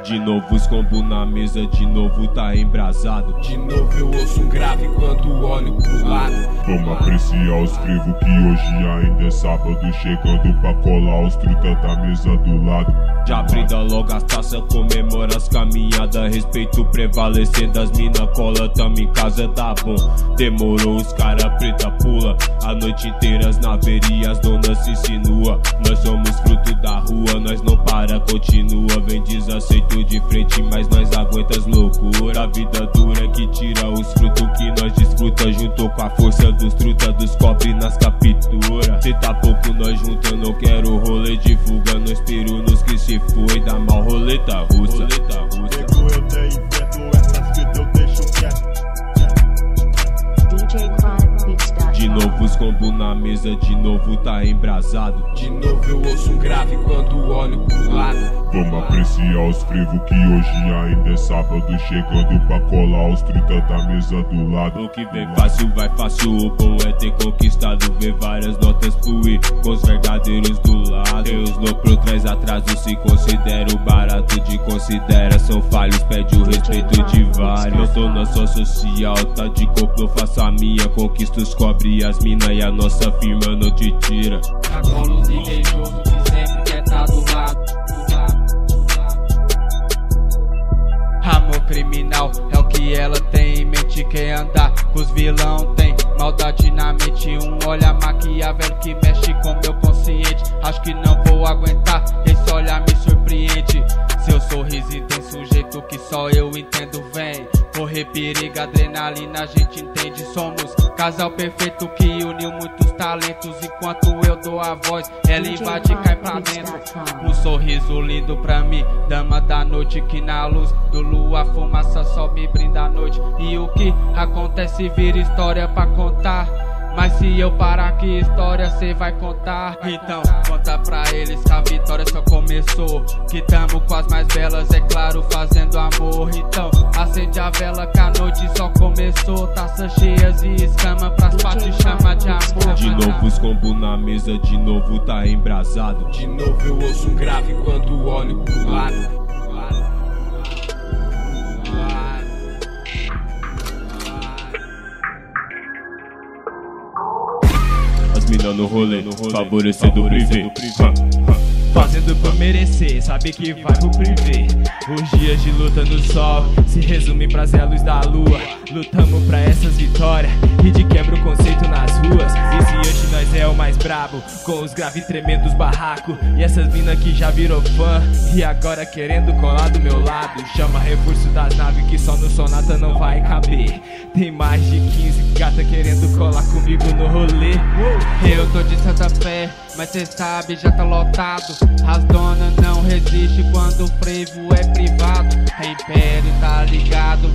De novo os combos na mesa, de novo tá embrasado. De novo eu ouço um grave quando olho pro lado. Vamos apreciar os frevo que hoje ainda é sábado, chegando pra colar os truta da mesa do lado. Já brinda logo as taças, comemora as caminhadas, respeito prevalecendo, as mina cola, tamo em casa, tá bom. Demorou, os cara preta pula, a noite inteira as naverias, dona se insinua. Nós somos fruto da rua, nós não para, continua. Vem desaceito de frente, mas nós aguenta as loucura. A vida dura que tira os frutos que nós desfruta, juntou com a força dos truta, dos cobre nas capturas. Se tá pouco nós junta, eu não quero rolê de fuga, não inspiro nos que se foi da mal roleta russa. Nego eu nem invento, essas vidas eu deixo quieto. De novo os combos na mesa, de novo tá embrasado. De novo eu ouço um grave quando olho pro lado. Vamos apreciar os frevo que hoje ainda é sábado, chegando pra colar os truta da mesa do lado. O que vem fácil vai fácil, o bom é ter conquistado, ver várias notas fluir com os verdadeiros do lado. Deus louco traz atraso, se considera o barato de consideração, falhos pede o respeito de vários. Eu tô na sua social, tá de coco, eu faço a minha, conquisto os cobre as mina e a nossa firma não te tira. Agora os invejosos que sempre quer tá do lado. Amor criminal é o que ela tem em mente, quer andar com os vilão tem maldade na mente. Um olhar maquiavélico que mexe com meu consciente. Acho que não vou aguentar, esse olhar me surpreende. Seu sorriso intenso, um jeito que só eu entendo, vem. Correr perigo, adrenalina, a gente entende. Somos casal perfeito que uniu muitos talentos. Enquanto eu dou a voz, ela invade e cai pra dentro. Um sorriso lindo pra mim, dama da noite, que na luz do lua a fumaça só me brinda a noite. E o que acontece vira história pra contar. Mas se eu parar, que história cê vai contar? Então conta pra eles que a vitória só começou, que tamo com as mais belas, é claro, fazendo amor. Então acende a vela que a noite só começou. Taças cheias e escama pras partes, chama de amor. De novo os combos na mesa, de novo tá embrasado. De novo eu ouço um grave quando olho pro lado. Mina no rolê, favorecendo o privê. Fazendo por merecer, sabe que vai pro privê. Os dias de luta no sol se resumem pras luz da lua. Lutamos pra essas vitórias e de quebra o conceito nas ruas. E se hoje nós é o mais brabo, com os graves tremendo os barracos. E essas mina que já virou fã e agora querendo colar do meu lado. Chama reforço das naves que só no Sonata não vai caber. Tem mais de 15 gata querendo colar comigo no rolê. Eu tô de Santa Fé, mas cê sabe, já tá lotado. As donas não resistem quando o frevo é privado. É império, tá ligado,